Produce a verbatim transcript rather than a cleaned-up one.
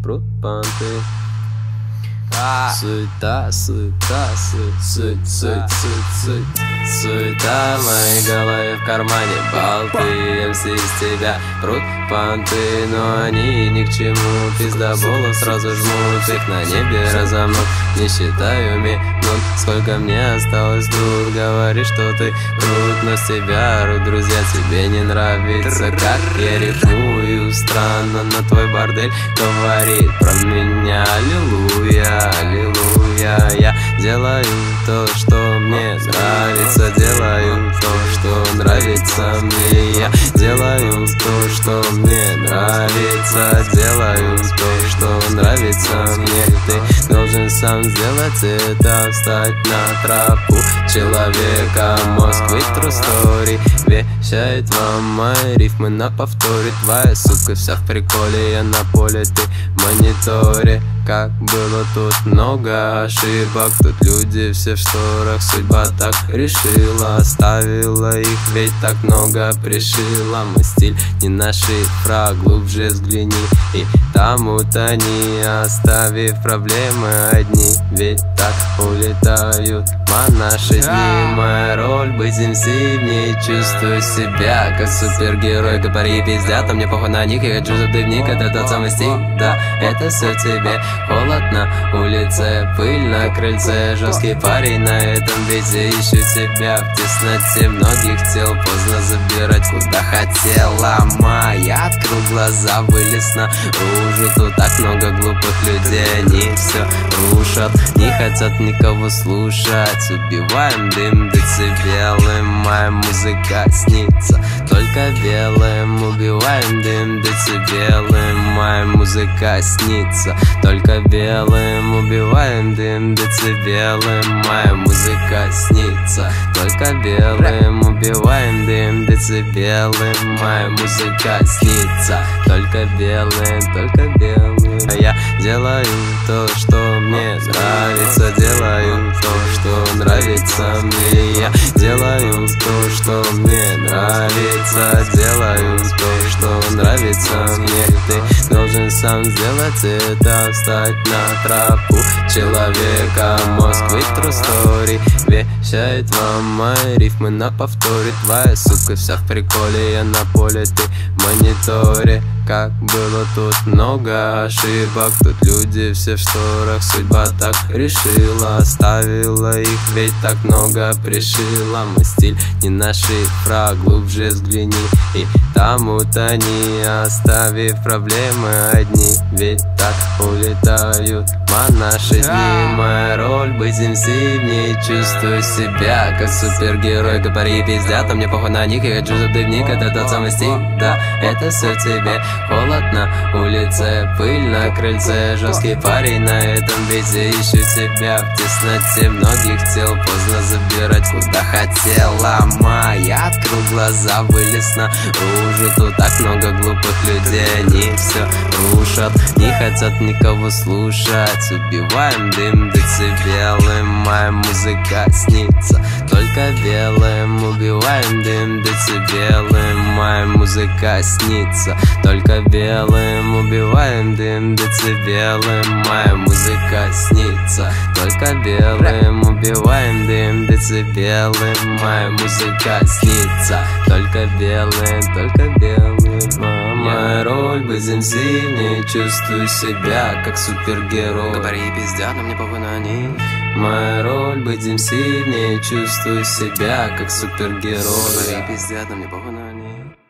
прут понты. Суета, суета, суть, суть, суть, суть, суть. Суета в моей голове, в кармане болты. эм си из тебя прут понты, но они ни к чему. Пиздоболов сразу жмут, их на небе разомнут. Не считаю минут, сколько мне осталось тут. Говоришь, что ты крут, но с тебя рут, друзья, тебе не нравится, как я рифмую. Странно, но твой бордель говорит про меня. Аллилуйя, аллилуйя. Я делаю то, что мне нравится, делаю то, что нравится мне. Я делаю то, что мне нравится, делаю то, что нравится мне. Ты должен сам сделать это, встать на тропу человека. Москвы true story вещает вам мои рифмы на повторе. Твоя сука вся в приколе, я на поле, ты в мониторе. Как было тут много ошибок, тут люди все в шторах. Судьба так решила, оставила их, ведь так много пришила. Мой стиль не наш шифра, глубже взгляни и там утони, оставив проблемы одни, ведь так улетают наши дни. Моя роль быть эм си, в ней чувствую себя как супергерой. Говори пиздят, а мне похуй на них, я хочу, чтобы ты вник, это тот самый стиль. Да, это все тебе. Холод на улице, пыль на крыльце, жесткий парень на этом бите. Ищу тебя в тесноте многих тел, поздно забирать куда хотела. Моя открыл глаза, вылез наружу. Тут так много глупых людей, они все рушат, не хотят никого слушать. Убиваем дым децибелым, моя музыка снится только белым. Убиваем дым децибелым, моя музыка снится только белым. Убиваем дым децибелым, моя музыка снится только белым. Убиваем дым децибелым, моя музыка снится только белым, только белым. Я делаю то, что мне нравится, делаю то, что нравится мне. Я делаю то, что мне нравится, делаю то, что нравится мне. Ты должен сам сделать это, встать на тропу человека. Москвы true story вещает вам мои рифмы на повторе. Твоя сука вся в приколе, я на поле, ты в мониторе. Как было тут много ошибок, тут люди все в шторах. Судьба так решила, оставила их, ведь так много пришила. Мой стиль не наш шифра, глубже взгляни и там утони, оставив проблемы одни, ведь так улетают наши дни. Моя роль быть эм си, в ней чувствую себя как супергерой. Говори пиздят, а мне похуй на них, я хочу, чтобы ты вник, это тот самый стиль. Да, это все тебе. Холод на улице, пыль на крыльце, жесткий парень на этом бите. Ищу тебя в тесноте многих тел, поздно забирать куда хотела. Моя открыл глаза, вылез наружу. Тут так много глупых людей, они все рушат, не хотят никого слушать. Убиваем дым децибелым, моя музыка снится только белым. Убиваем дым децибелым, моя музыка снится только белым. Убиваем дым децибелым, моя музыка снится только белым. Убиваем дым децибелым, моя музыка снится только белым, только белым. Моя роль быть эм си, в ней чувствую себя как супергерой. Говори пиздят, но мне похуй на них. Моя роль быть эм си, в ней чувствую себя как супергерой. Говори пиздят, но мне похуй на них.